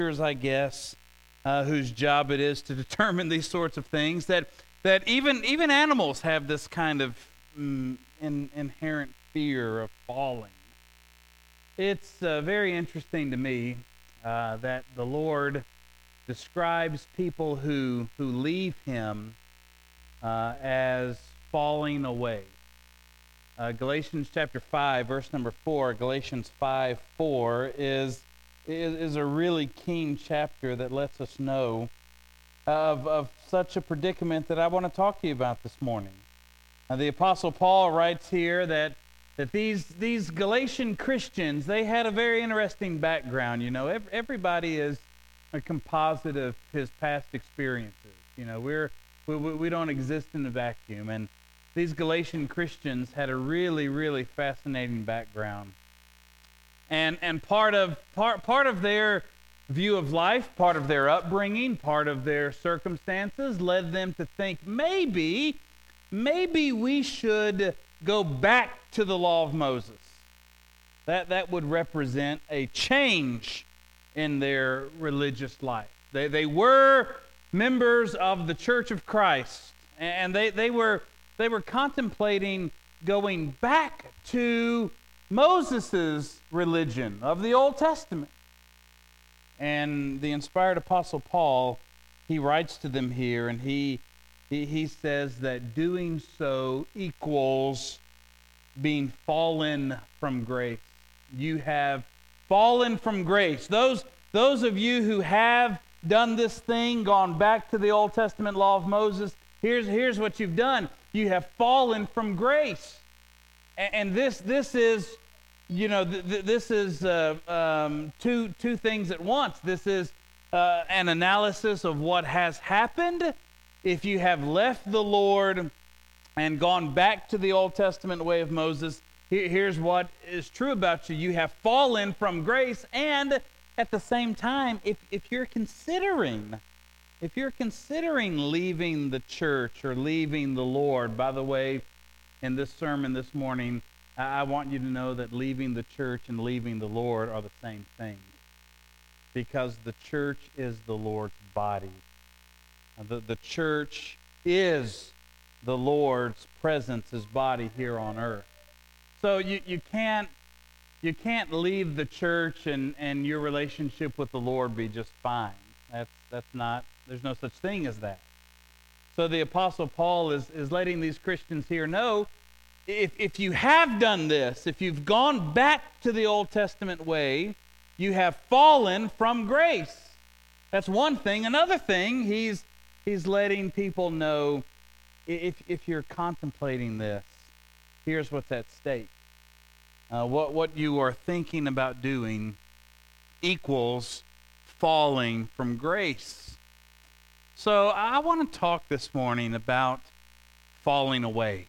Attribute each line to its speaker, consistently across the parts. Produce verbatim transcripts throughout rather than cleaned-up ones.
Speaker 1: I guess, uh, whose job it is to determine these sorts of things, that that even even animals have this kind of mm, in, inherent fear of falling. It's uh, very interesting to me uh, that the Lord describes people who who leave Him uh, as falling away. Uh, Galatians chapter five, verse number four, Galatians five four is, is is a really keen chapter that lets us know of, of such a predicament that I want to talk to you about this morning. Uh, the Apostle Paul writes here that that these these Galatian Christians, they had a very interesting background. You know, every, everybody is a composite of his past experiences. You know, we're we, we don't exist in a vacuum, and these Galatian Christians had a really, really fascinating background. And and part of part part of their view of life, part of their upbringing, part of their circumstances led them to think maybe, maybe we should go back to the law of Moses. That that would represent a change in their religious life. They they were members of the Church of Christ, and they, they were They were contemplating going back to Moses' religion of the Old Testament. And the inspired Apostle Paul, he writes to them here, and he, he, he says that doing so equals being fallen from grace. You have fallen from grace. Those, those of you who have done this thing, gone back to the Old Testament law of Moses, here's, here's what you've done. You have fallen from grace, and this this is, you know, th- th- this is uh, um, two two things at once. This is uh, an analysis of what has happened if you have left the Lord and gone back to the Old Testament way of Moses. Here, here's what is true about you: you have fallen from grace, and at the same time, if if you're considering. If you're considering leaving the church or leaving the Lord, by the way, in this sermon this morning, I want you to know that leaving the church and leaving the Lord are the same thing, because the church is the Lord's body. The, the church is the Lord's presence, His body here on earth. So you, you can't you can't leave the church and, and your relationship with the Lord be just fine. That's that's not There's no such thing as that. So the Apostle Paul is, is letting these Christians here know, if, if you have done this, if you've gone back to the Old Testament way, you have fallen from grace. That's one thing. Another thing, he's he's letting people know, if, if you're contemplating this, here's what's at stake. Uh, what, what you are thinking about doing equals falling from grace. So I want to talk this morning about falling away,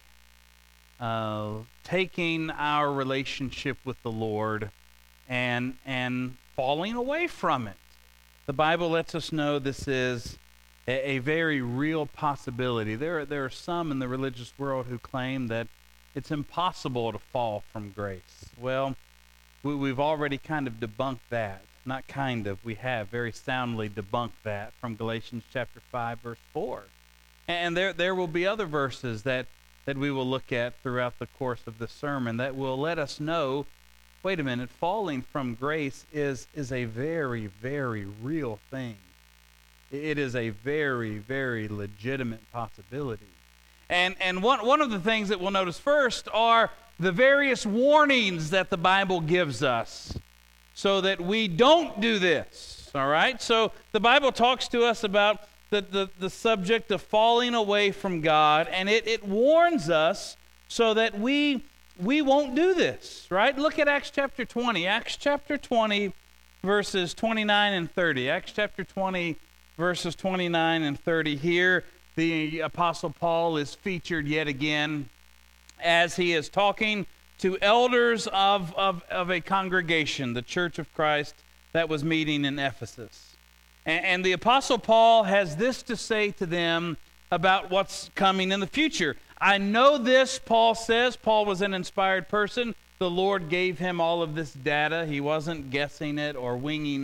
Speaker 1: uh, taking our relationship with the Lord and and falling away from it. The Bible lets us know this is a, a very real possibility. There, there are some in the religious world who claim that it's impossible to fall from grace. Well, we, we've already kind of debunked that. Not kind of, we have very soundly debunked that from Galatians chapter five, verse four. And there there will be other verses that, that we will look at throughout the course of this sermon that will let us know, wait a minute, falling from grace is, is a very, very real thing. It is a very, very legitimate possibility. And and one, one of the things that we'll notice first are the various warnings that the Bible gives us, so that we don't do this, all right? So the Bible talks to us about the, the, the subject of falling away from God, and it, it warns us so that we, we won't do this, right? Look at Acts chapter twenty. Acts chapter twenty, verses twenty-nine and thirty. Acts chapter twenty, verses twenty-nine and thirty. Here, the Apostle Paul is featured yet again as he is talking to elders of, of, of a congregation, the Church of Christ, that was meeting in Ephesus. And, and the Apostle Paul has this to say to them about what's coming in the future. I know this, Paul says. Paul was an inspired person. The Lord gave him all of this data. He wasn't guessing it or winging it.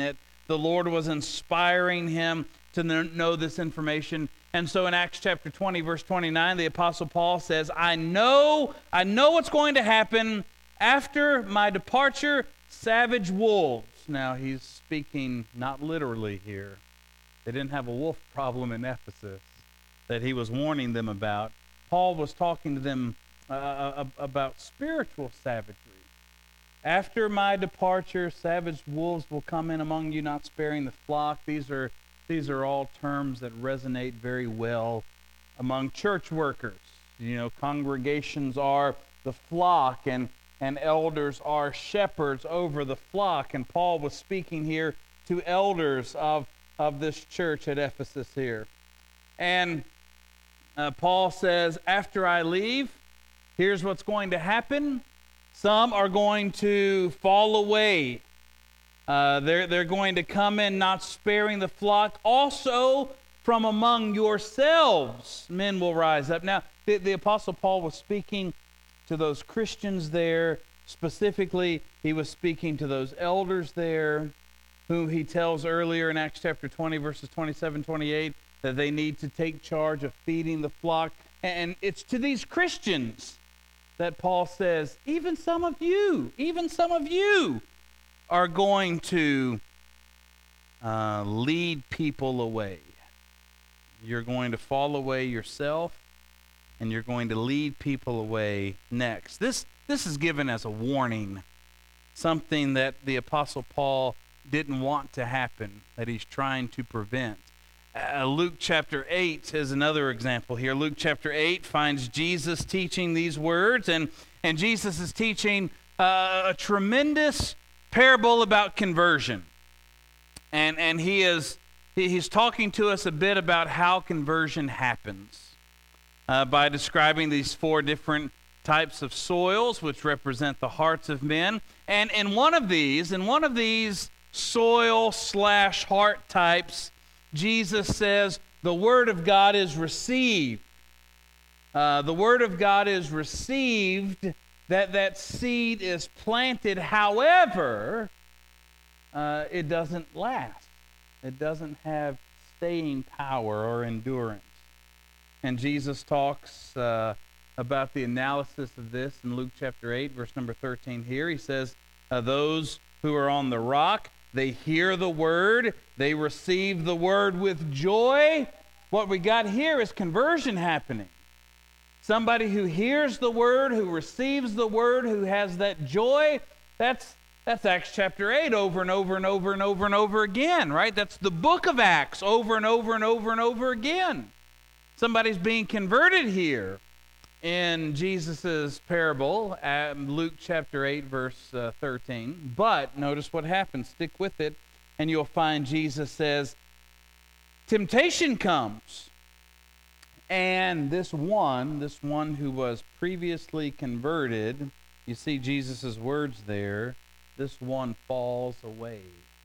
Speaker 1: the Lord was inspiring him to know this information. And so in Acts chapter twenty, verse twenty-nine, the Apostle Paul says, I know, I know what's going to happen after my departure, savage wolves. Now, he's speaking not literally here. They didn't have a wolf problem in Ephesus that he was warning them about. Paul was talking to them uh, about spiritual savagery. After my departure, savage wolves will come in among you, not sparing the flock. These are these are all terms that resonate very well among church workers. You know, congregations are the flock, and, and elders are shepherds over the flock. And Paul was speaking here to elders of, of this church at Ephesus here. And uh, Paul says, after I leave, here's what's going to happen. Some are going to fall away. Uh, they're, they're going to come in not sparing the flock. Also, from among yourselves, men will rise up. Now, the, the Apostle Paul was speaking to those Christians there. Specifically, he was speaking to those elders there, whom he tells earlier in Acts chapter twenty, verses twenty-seven, twenty-eight, that they need to take charge of feeding the flock. And it's to these Christians that Paul says, even some of you, even some of you are going to uh, lead people away. You're going to fall away yourself, and you're going to lead people away next. This, this is given as a warning, something that the Apostle Paul didn't want to happen, that he's trying to prevent. Uh, Luke chapter eight is another example here. Luke chapter eight finds Jesus teaching these words, and, and Jesus is teaching uh, a tremendous parable about conversion. And, and he is he, he's talking to us a bit about how conversion happens uh, by describing these four different types of soils which represent the hearts of men. And in one of these, in one of these soil slash heart types, Jesus says the Word of God is received. Uh, the Word of God is received, that that seed is planted. However, uh, it doesn't last. It doesn't have staying power or endurance. And Jesus talks uh, about the analysis of this in Luke chapter eight, verse number thirteen here. He says, uh, those who are on the rock, they hear the word, they receive the word with joy. What we got here is conversion happening. Somebody who hears the word, who receives the word, who has that joy, that's that's Acts chapter eight over and over and over and over and over again, right? That's the book of Acts over and over and over and over again. Somebody's being converted here in Jesus' parable, at Luke chapter eight, verse uh, thirteen. But notice what happens. Stick with it, and you'll find Jesus says, temptation comes. And this one, this one who was previously converted, you see Jesus' words there, this one falls away.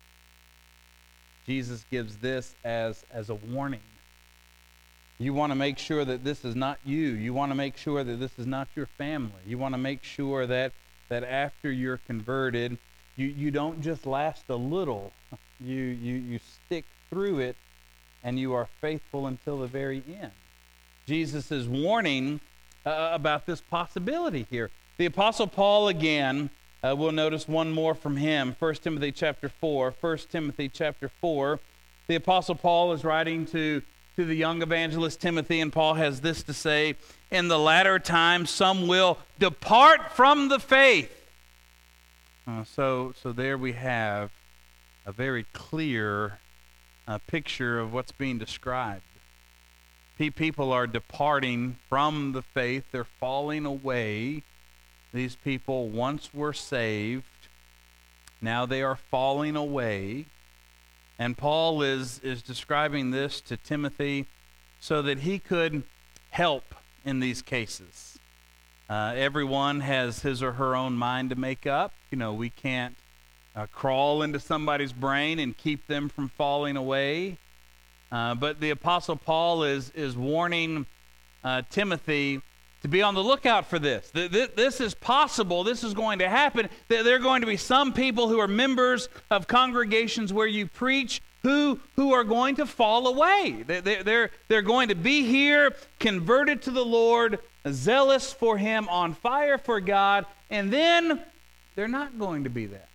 Speaker 1: Jesus gives this as, as a warning. You want to make sure that this is not you. You want to make sure that this is not your family. You want to make sure that, that after you're converted, you, you don't just last a little. You, you, you stick through it, and you are faithful until the very end. Jesus is warning uh, about this possibility here. The Apostle Paul, again, uh, we'll notice one more from him. First Timothy chapter four. First Timothy chapter four. The Apostle Paul is writing to, to the young evangelist Timothy, and Paul has this to say, in the latter times some will depart from the faith. Uh, so, so there we have a very clear uh, picture of what's being described. People are departing from the faith. They're falling away. These people once were saved. Now they are falling away. And Paul is, is describing this to Timothy so that he could help in these cases. Uh, everyone has his or her own mind to make up. You know, we can't uh, crawl into somebody's brain and keep them from falling away. Uh, but the Apostle Paul is, is warning uh, Timothy to be on the lookout for this. This is possible. This is going to happen. There are going to be some people who are members of congregations where you preach who, who are going to fall away. They're, they're going to be here, converted to the Lord, zealous for Him, on fire for God, and then they're not going to be that.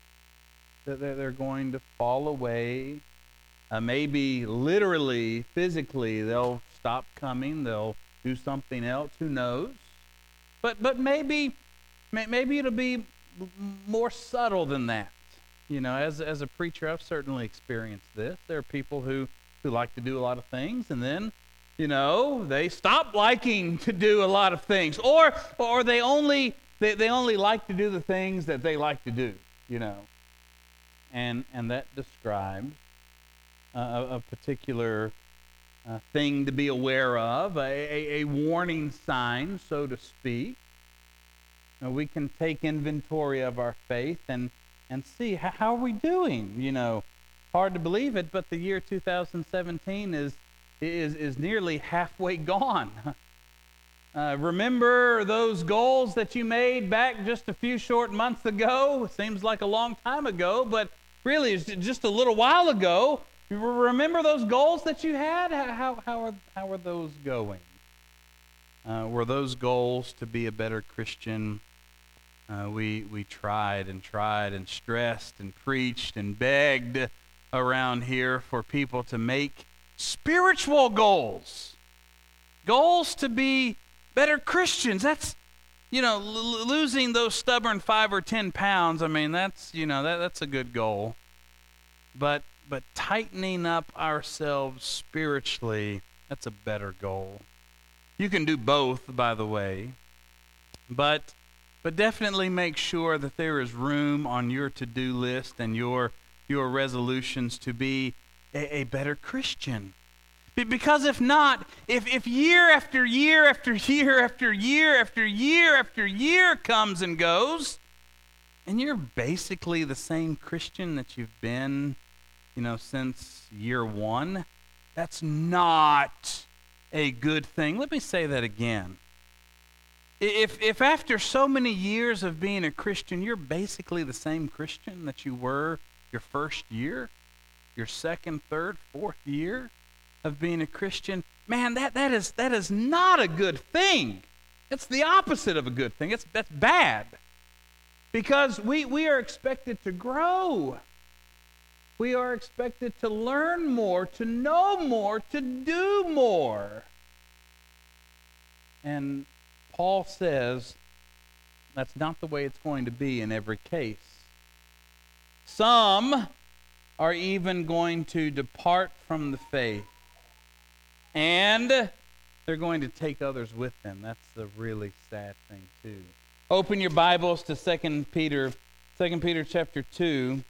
Speaker 1: They're going to fall away. Uh, maybe literally, physically, they'll stop coming. They'll do something else. Who knows? But but maybe maybe it'll be more subtle than that. You know, as as a preacher, I've certainly experienced this. There are people who who like to do a lot of things, and then, you know, they stop liking to do a lot of things, or or they only they, they only like to do the things that they like to do. You know, and and that describes uh, a, a particular uh, thing to be aware of, a, a, a warning sign, so to speak. Uh, we can take inventory of our faith and and see how, how are we doing. You know, hard to believe it, but the year two thousand seventeen is is is nearly halfway gone. Uh, remember those goals that you made back just a few short months ago? Seems like a long time ago, but really it's just a little while ago. You remember those goals that you had? How how are how are those going? Uh, were those goals to be a better Christian? Uh, we we tried and tried and stressed and preached and begged around here for people to make spiritual goals, goals to be better Christians. That's, you know, l- losing those stubborn five or ten pounds. I mean, that's, you know, that that's a good goal. But but tightening up ourselves spiritually, that's a better goal. You can do both, by the way, but but definitely make sure that there is room on your to-do list and your your resolutions to be a, a better Christian. Because if not, if, if year after year after year after year after year after year comes and goes, and you're basically the same Christian that you've been, you know, since year one, that's not a good thing. Let me say that again. If if after so many years of being a Christian, you're basically the same Christian that you were your first year, your second, third, fourth year of being a Christian, man, that that is that is not a good thing. It's the opposite of a good thing. It's that's bad. Because we, we are expected to grow. We are expected to learn more, to know more, to do more. And Paul says that's not the way it's going to be in every case. Some are even going to depart from the faith, and they're going to take others with them. That's the really sad thing, too. Open your Bibles to Second Peter, Second Peter chapter two.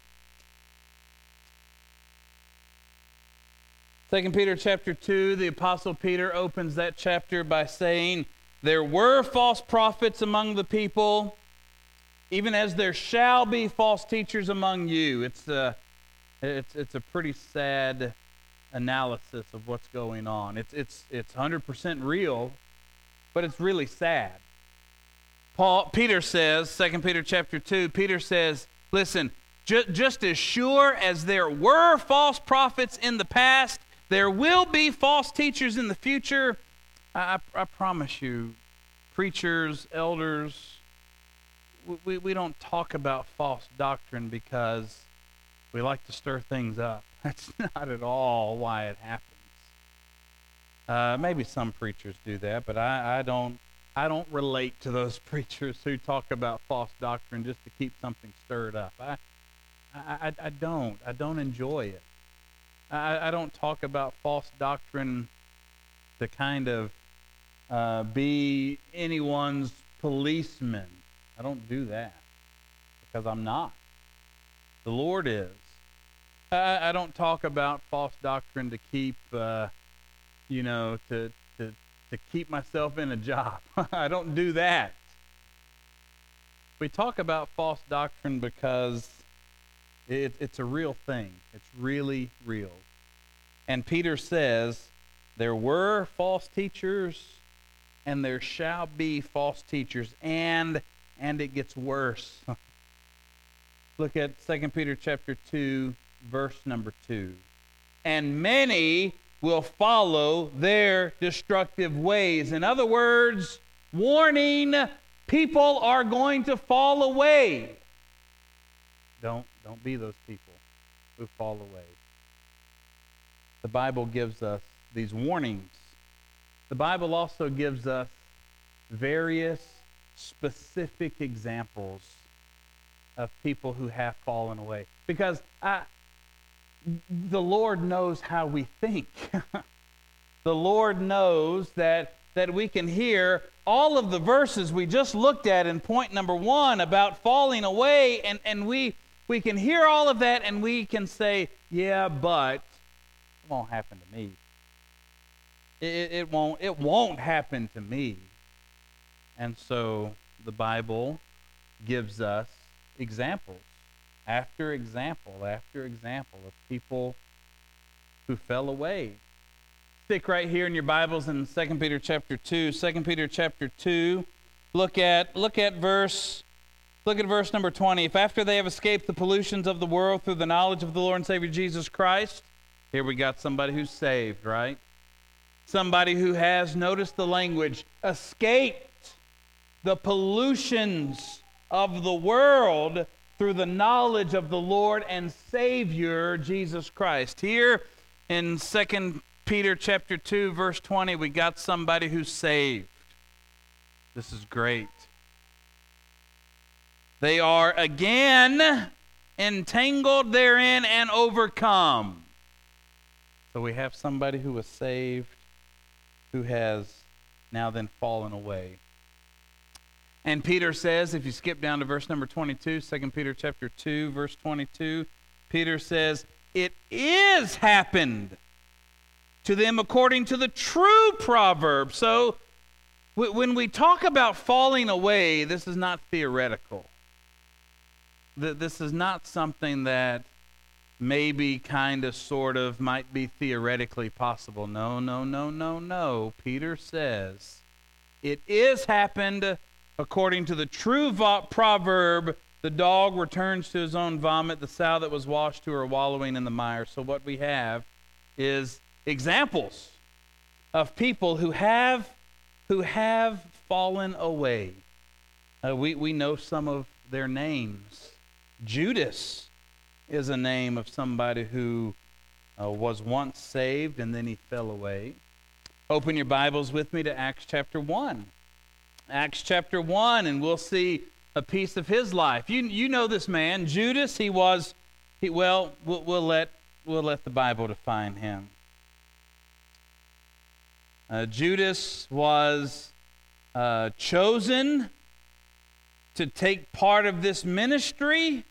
Speaker 1: Second Peter chapter two, the Apostle Peter opens that chapter by saying, there were false prophets among the people, even as there shall be false teachers among you. It's a, it's, it's a pretty sad analysis of what's going on. It's, it's, it's one hundred percent real, but it's really sad. Paul, Peter says, Second Peter chapter two, Peter says, listen, ju- just as sure as there were false prophets in the past, there will be false teachers in the future. I, I, I promise you, preachers, elders, we, we don't talk about false doctrine because we like to stir things up. That's not at all why it happens. Uh, maybe some preachers do that, but I, I don't. I don't relate to those preachers who talk about false doctrine just to keep something stirred up. I, I, I don't. I don't enjoy it. I, I don't talk about false doctrine to kind of uh, be anyone's policeman. I don't do that because I'm not. The Lord is. I, I don't talk about false doctrine to keep, uh, you know, to to. to keep myself in a job. I don't do that. We talk about false doctrine because it, it's a real thing. It's really real. And Peter says there were false teachers and there shall be false teachers, and and it gets worse. Look at Second Peter chapter two, verse number two. And many will follow their destructive ways. In other words, warning, people are going to fall away. Don't, don't be those people who fall away. The Bible gives us these warnings. The Bible also gives us various specific examples of people who have fallen away. Because I, the Lord knows how we think. The Lord knows that, that we can hear all of the verses we just looked at in point number one about falling away, and, and we, we can hear all of that, and we can say, yeah, but it won't happen to me. It, it won't, it won't happen to me. And so the Bible gives us examples after example after example of people who fell away. Stick right here in your Bibles in Second Peter chapter two. Second Peter chapter two. Look at look at verse look at verse number twenty. If after they have escaped the pollutions of the world through the knowledge of the Lord and Savior Jesus Christ, here we got somebody who's saved, right? Somebody who has, notice the language, escaped the pollutions of the world through the knowledge of the Lord and Savior Jesus Christ. Here in Second Peter chapter two, verse twenty, we got somebody who's saved. This is great. They are again entangled therein and overcome. So we have somebody who was saved, who has now then fallen away. And Peter says, if you skip down to verse number twenty-two, Second Peter chapter two, verse twenty-two, Peter says, it is happened to them according to the true proverb. So when we talk about falling away, this is not theoretical. This is not something that maybe kind of sort of might be theoretically possible. No, no, no, no, no. Peter says, it is happened according to the true vo- proverb, the dog returns to his own vomit, the sow that was washed to her wallowing in the mire. So what we have is examples of people who have who have fallen away. Uh, we, we know some of their names. Judas is a name of somebody who uh, was once saved and then he fell away. Open your Bibles with me to Acts chapter one. Acts chapter one, and we'll see a piece of his life. You you know this man, Judas. He was, he, well, we'll, we'll let we'll let the Bible define him. Uh, Judas was uh, chosen to take part of this ministry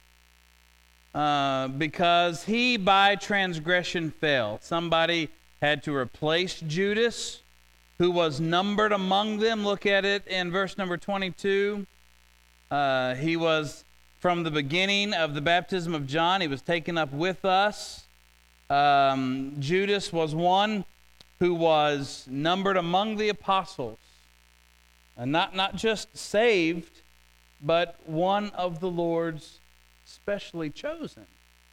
Speaker 1: uh, because he by transgression fell. Somebody had to replace Judas, who was numbered among them. Look at it in verse number twenty-two. Uh, he was from the beginning of the baptism of John. He was taken up with us. Um, Judas was one who was numbered among the apostles. And not, not just saved, but one of the Lord's specially chosen.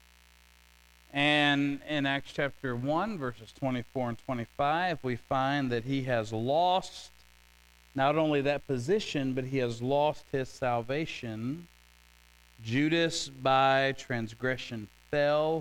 Speaker 1: And in Acts chapter one, verses twenty-four and twenty-five, we find that he has lost not only that position, but he has lost his salvation. Judas, by transgression, fell.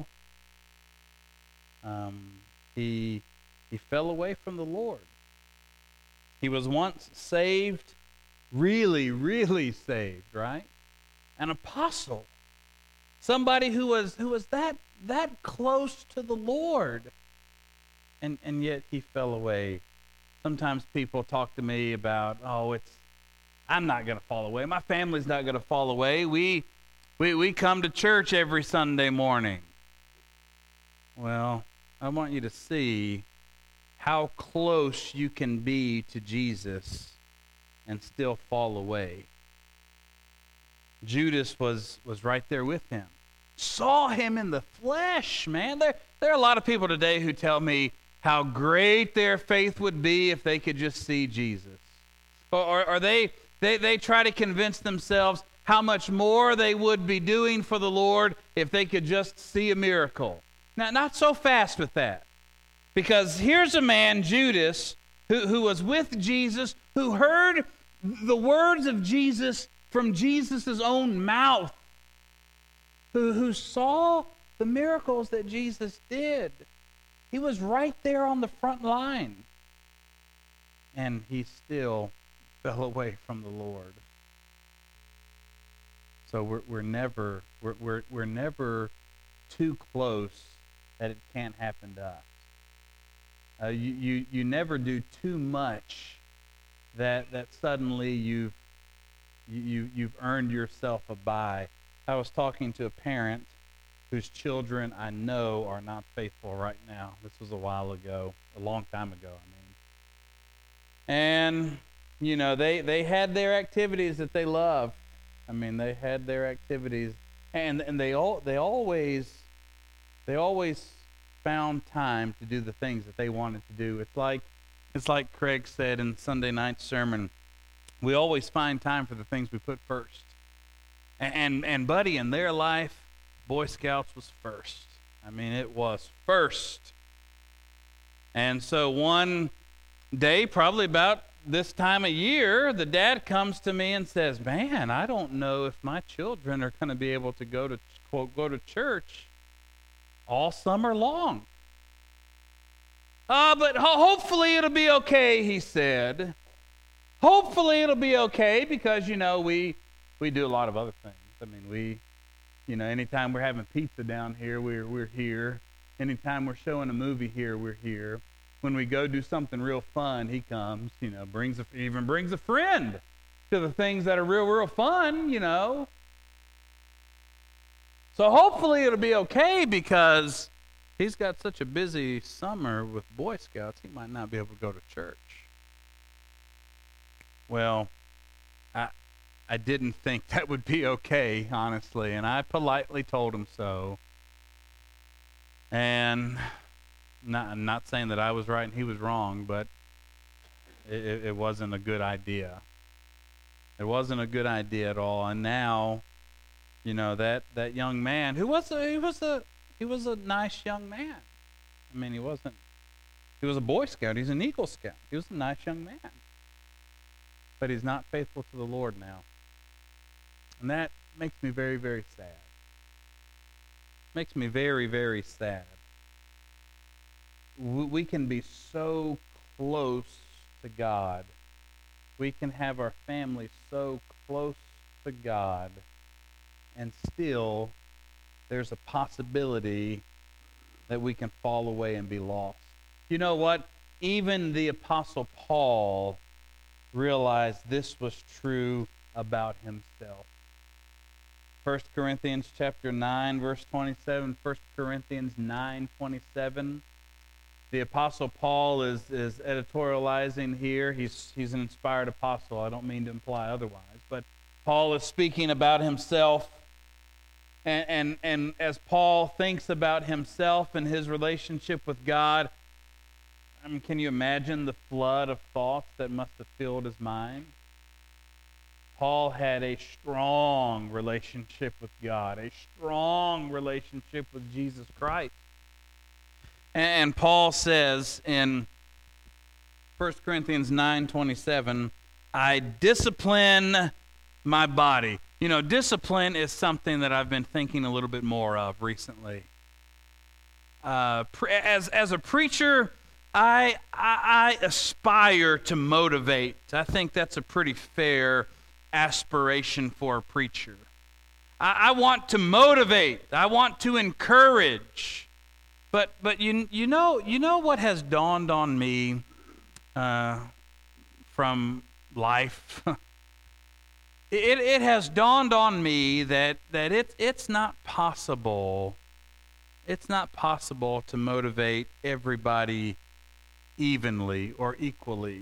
Speaker 1: Um, he, he fell away from the Lord. He was once saved, really, really saved, right? An apostle. Somebody who was who was that that close to the Lord. And and yet he fell away. Sometimes people talk to me about, oh, it's I'm not going to fall away. My family's not going to fall away. We we we come to church every Sunday morning. Well, I want you to see how close you can be to Jesus and still fall away. Judas was was right there with him. Saw him in the flesh, man. There, there are a lot of people today who tell me how great their faith would be if they could just see Jesus. Or, or, or they, they, they try to convince themselves how much more they would be doing for the Lord if they could just see a miracle. Now, not so fast with that. Because here's a man, Judas, who, who was with Jesus, who heard the words of Jesus from Jesus' own mouth, who, who saw the miracles that Jesus did. He was right there on the front line. And he still fell away from the Lord. So we're, we're never we're, we're, we're never too close that it can't happen to us. Uh, you, you, you never do too much that that suddenly you've you, you've earned yourself a bye. I was talking to a parent whose children I know are not faithful right now. This was a while ago, a long time ago, I mean. And, you know, they, they had their activities that they love. I mean, they had their activities, and and they all they always they always found time to do the things that they wanted to do. It's like it's like Craig said in Sunday night's sermon. We always find time for the things we put first. And and, and buddy, in their life, Boy Scouts was first. I mean, it was first. And so one day, probably about this time of year, the dad comes to me and says, man, I don't know if my children are going to be able to go to, quote, go to church all summer long. Uh, but ho- hopefully it'll be okay, he said. Hopefully it'll be okay because, you know, we we do a lot of other things. I mean, we, you know, anytime we're having pizza down here, we're we're here. Anytime we're showing a movie here, we're here. When we go do something real fun, he comes, you know, brings a, even brings a friend to the things that are real, real fun, you know. So hopefully it'll be okay because he's got such a busy summer with Boy Scouts, he might not be able to go to church. Well, I I didn't think that would be okay, honestly, and I politely told him so. And not, I'm not saying that I was right and he was wrong, but it, it wasn't a good idea. It wasn't a good idea at all. And now, you know, that, that young man, who was a, he was a he was a nice young man. I mean, he wasn't. He was a Boy Scout. He's an Eagle Scout. He was a nice young man. But he's not faithful to the Lord now. And that makes me very, very sad. Makes me very, very sad. We can be so close to God. We can have our family so close to God, and still there's a possibility that we can fall away and be lost. You know what? Even the Apostle Paul realized this was true about himself. First Corinthians chapter nine, verse twenty-seven, First Corinthians nine, twenty-seven. The Apostle Paul is, is editorializing here. He's, he's an inspired apostle. I don't mean to imply otherwise. But Paul is speaking about himself. And, and, and as Paul thinks about himself and his relationship with God, I mean, can you imagine the flood of thoughts that must have filled his mind? Paul had a strong relationship with God, a strong relationship with Jesus Christ. And Paul says in First Corinthians nine twenty-seven, I discipline my body. You know, discipline is something that I've been thinking a little bit more of recently. Uh, as, as a preacher, I, I, I aspire to motivate. I think that's a pretty fair aspiration for a preacher. I, I want to motivate. I want to encourage. But but you you know you know what has dawned on me uh, from life. it it has dawned on me that that it it's not possible. It's not possible to motivate everybody evenly or equally.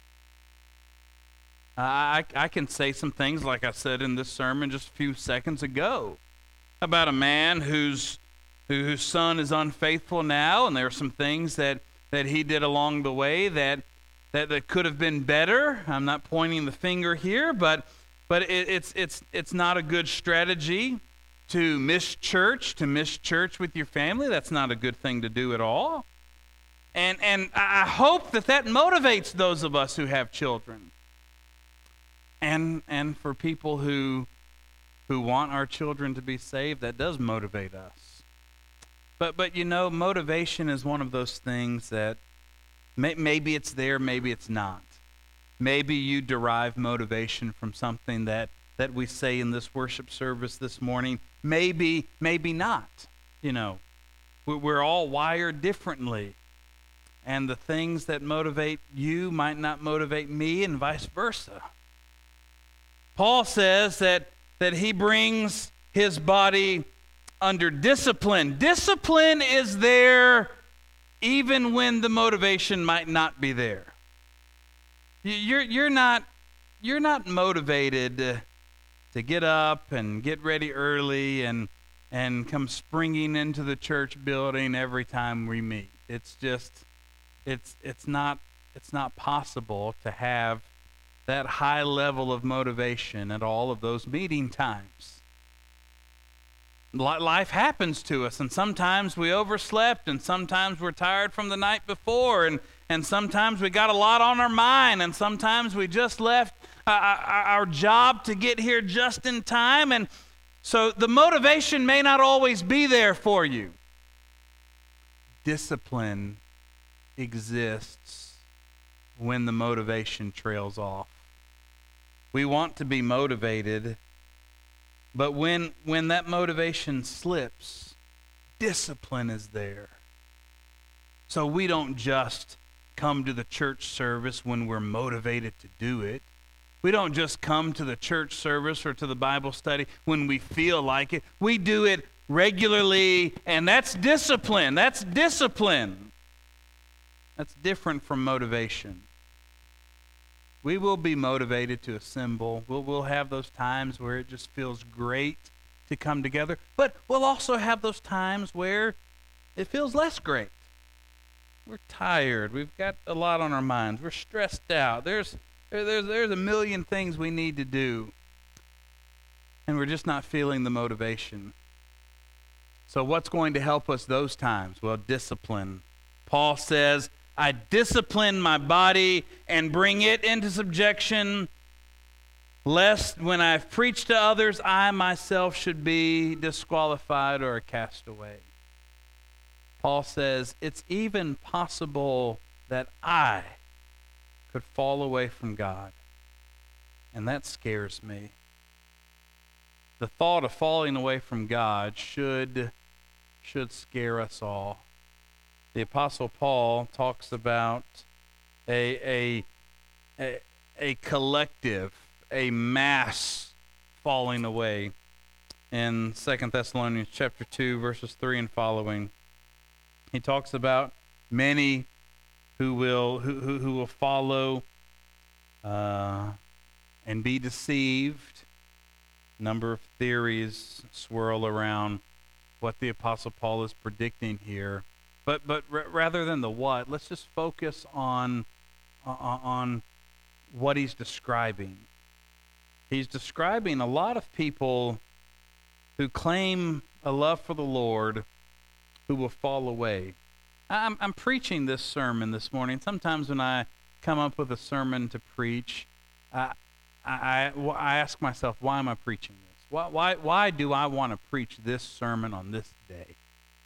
Speaker 1: I I can say some things like I said in this sermon just a few seconds ago about a man whose whose son is unfaithful now, and there are some things that, that he did along the way that that, that could have been better. I'm not pointing the finger here, but but it, it's it's it's not a good strategy to miss church, to miss church with your family. That's not a good thing to do at all. And and I hope that that motivates those of us who have children. And and for people who who want our children to be saved, that does motivate us. But but you know, motivation is one of those things that may, maybe it's there, maybe it's not. Maybe you derive motivation from something that that we say in this worship service this morning. Maybe, maybe not. You know, we're all wired differently. And the things that motivate you might not motivate me, and vice versa. Paul says that, that he brings his body under discipline. Discipline is there even when the motivation might not be there. You're, you're, not, you're not motivated to, to get up and get ready early and, and come springing into the church building every time we meet. It's just... It's it's not it's not possible to have that high level of motivation at all of those meeting times. Life happens to us, and sometimes we overslept, and sometimes we're tired from the night before, and, and sometimes we got a lot on our mind, and sometimes we just left uh, our job to get here just in time, and so the motivation may not always be there for you. Discipline exists when the motivation trails off. We want to be motivated, but when when that motivation slips, discipline is there. So we don't just come to the church service when we're motivated to do it. We don't just come to the church service or to the Bible study when we feel like it. We do it regularly, and that's discipline. That's discipline. That's different from motivation. We will be motivated to assemble. We'll, we'll have those times where it just feels great to come together. But we'll also have those times where it feels less great. We're tired. We've got a lot on our minds. We're stressed out. There's, there, there's, there's a million things we need to do. And we're just not feeling the motivation. So what's going to help us those times? Well, discipline. Paul says, I discipline my body and bring it into subjection, lest when I've preached to others, I myself should be disqualified or cast away. Paul says, it's even possible that I could fall away from God, and that scares me. The thought of falling away from God should, should scare us all. The Apostle Paul talks about a, a, a, a collective, a mass falling away in Second Thessalonians chapter two, verses three and following. He talks about many who will who, who, who will follow uh, and be deceived. A number of theories swirl around what the Apostle Paul is predicting here. But but r- rather than the what, let's just focus on uh, on what he's describing. He's describing a lot of people who claim a love for the Lord who will fall away. I'm I'm preaching this sermon this morning. Sometimes when I come up with a sermon to preach, I I, I, I ask myself, why am I preaching this? Why why why do I want to preach this sermon on this day?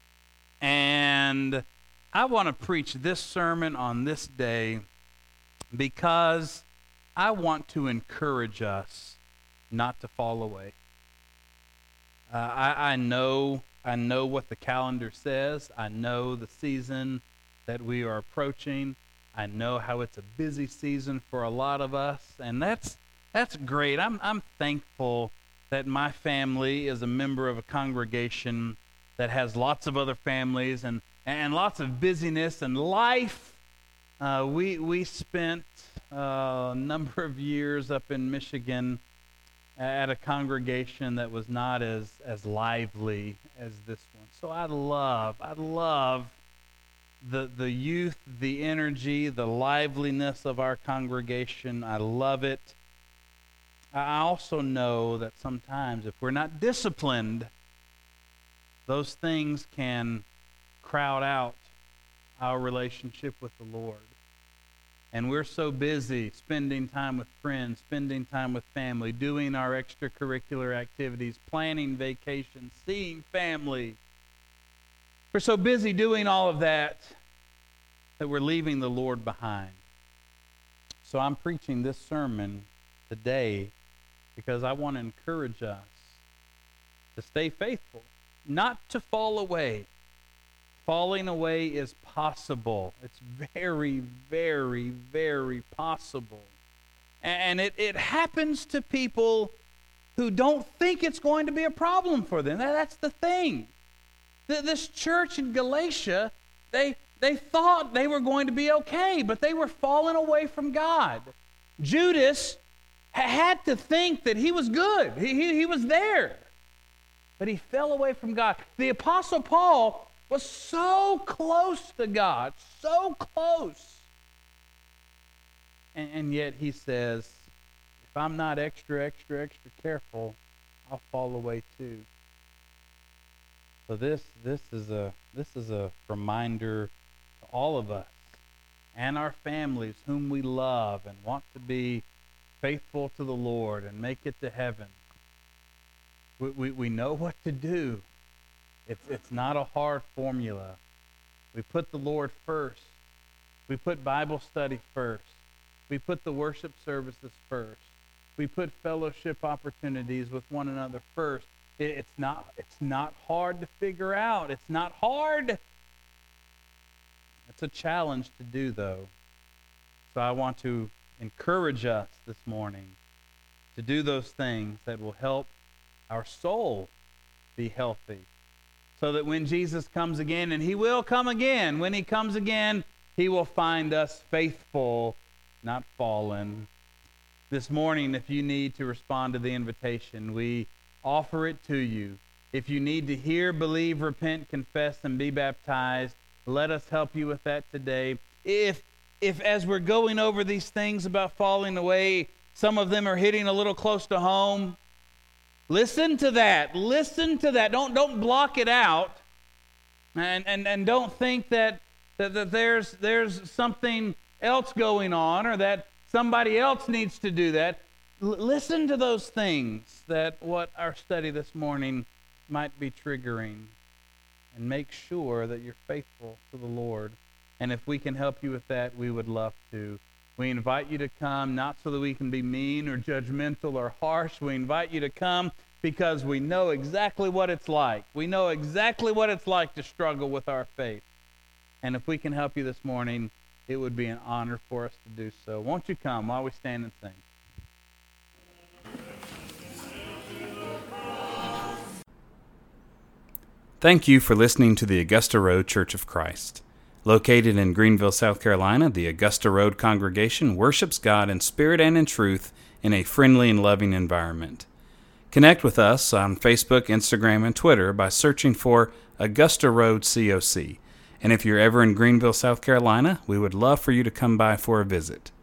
Speaker 1: And I want to preach this sermon on this day because I want to encourage us not to fall away. Uh, I, I know I know what the calendar says. I know the season that we are approaching. I know how it's a busy season for a lot of us, and that's that's great. I'm I'm thankful that my family is a member of a congregation that has lots of other families and, and lots of busyness and life. Uh, we we spent uh, a number of years up in Michigan at a congregation that was not as, as lively as this one. So I love, I love the, the youth, the energy, the liveliness of our congregation. I love it. I also know that sometimes if we're not disciplined, those things can crowd out our relationship with the Lord. And we're so busy spending time with friends, spending time with family, doing our extracurricular activities, planning vacations, seeing family. We're so busy doing all of that that we're leaving the Lord behind. So I'm preaching this sermon today because I want to encourage us to stay faithful, not to fall away. Falling away is possible. It's very, very, very possible. And it, it happens to people who don't think it's going to be a problem for them. That's the thing. This church in Galatia, they, they thought they were going to be okay, but they were falling away from God. Judas had to think that he was good. He, he, he was there. But he fell away from God. The Apostle Paul was so close to God, so close. And, and yet he says, if I'm not extra, extra, extra careful, I'll fall away too. So this this is a this is a reminder to all of us and our families whom we love and want to be faithful to the Lord and make it to heaven. We we, we know what to do. It's it's not a hard formula. We put the Lord first. We put Bible study first. We put the worship services first. We put fellowship opportunities with one another first. It, it's not it's not hard to figure out. It's not hard. It's a challenge to do, though. So I want to encourage us this morning to do those things that will help our soul be healthy. So that when Jesus comes again, and he will come again, when he comes again, he will find us faithful, not fallen. This morning, if you need to respond to the invitation, we offer it to you. If you need to hear, believe, repent, confess, and be baptized, let us help you with that today. If, if as we're going over these things about falling away, some of them are hitting a little close to home, listen to that. Listen to that. Don't don't block it out. And and, and don't think that, that, that there's there's something else going on or that somebody else needs to do that. L- listen to those things that what our study this morning might be triggering. And make sure that you're faithful to the Lord. And if we can help you with that, we would love to. We invite you to come, not so that we can be mean or judgmental or harsh. We invite you to come because we know exactly what it's like. We know exactly what it's like to struggle with our faith. And if we can help you this morning, it would be an honor for us to do so. Won't you come while we stand and sing? Thank you for listening to the Augusta Road Church of Christ. Located in Greenville, South Carolina, the Augusta Road congregation worships God in spirit and in truth in a friendly and loving environment. Connect with us on Facebook, Instagram, and Twitter by searching for Augusta Road C O C. And if you're ever in Greenville, South Carolina, we would love for you to come by for a visit.